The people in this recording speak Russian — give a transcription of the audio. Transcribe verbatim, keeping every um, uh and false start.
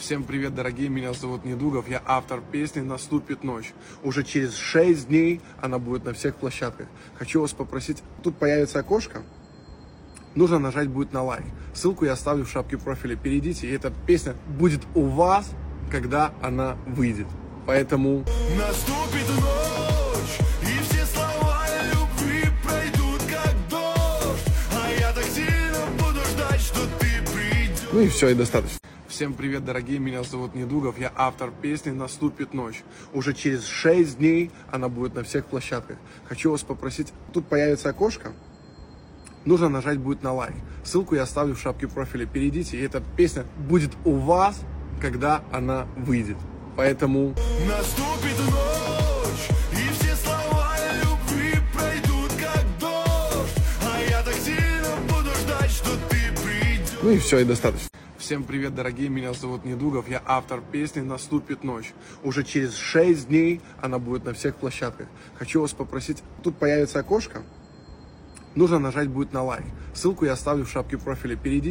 Всем привет, дорогие, меня зовут Недугов, я автор песни «Наступит ночь». Уже через шесть дней она будет на всех площадках. Хочу вас попросить, тут появится окошко, нужно нажать будет на лайк. Ссылку я оставлю в шапке профиля, перейдите, и эта песня будет у вас, когда она выйдет. Поэтому... Наступит ночь, и все слова любви пройдут как дождь, а я так сильно буду ждать, что ты придешь. Ну и все, и достаточно. Всем привет, дорогие, меня зовут Недугов, я автор песни «Наступит ночь». Уже через шесть дней она будет на всех площадках. Хочу вас попросить, тут появится окошко, нужно нажать будет на лайк. Ссылку я оставлю в шапке профиля, перейдите, и эта песня будет у вас, когда она выйдет. Поэтому... Наступит ночь, и все слова любви пройдут как дождь, а я так сильно буду ждать, что ты придешь. Ну и все, и достаточно. Всем привет, дорогие, меня зовут Недугов, я автор песни «Наступит ночь». Уже через шесть дней она будет на всех площадках. Хочу вас попросить, тут появится окошко, нужно нажать будет на лайк. Ссылку я оставлю в шапке профиля, перейдите.